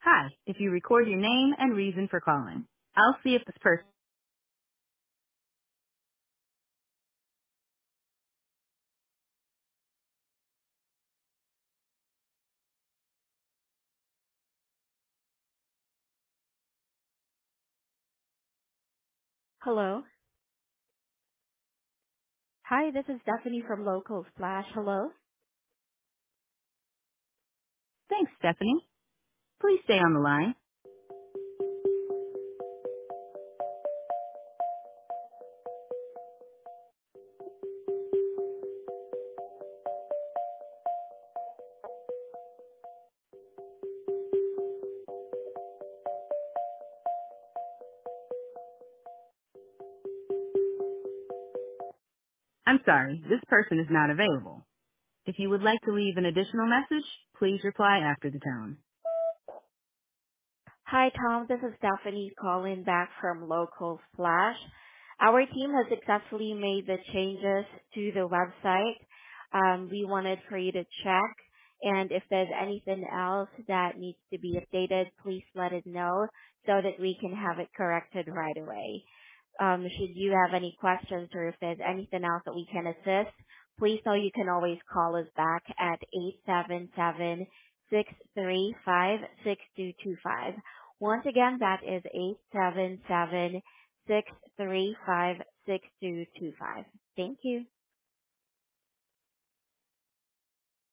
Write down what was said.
Hi, if you record your name and reason for calling, I'll see if this person. Hello. Hi, this is Stephanie from Local Splash. Hello. Thanks, Stephanie. Please stay on the line. I'm sorry, this person is not available. If you would like to leave an additional message, please reply after the tone. Hi, Tom. This is Stephanie calling back from Local Splash. Our team has successfully made the changes to the website. We wanted for you to check, and if there's anything else that needs to be updated, please let us know so that we can have it corrected right away. Should you have any questions or if there's anything else that we can assist, please know you can always call us back at 877-635-6225. Once again, that is 877-635-6225. Thank you.